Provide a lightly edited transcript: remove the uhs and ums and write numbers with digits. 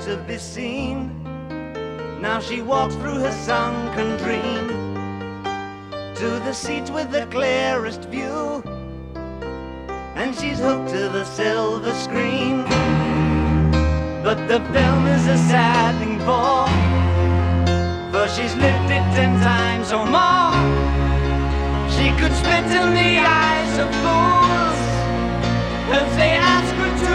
to be seen. Now she walks through her sunken dream to the seat with the clearest view, and she's hooked to the silver screen. But the film is a sad thing for she's lived it 10 times or more. She could spit in the eyes of fools as they ask her to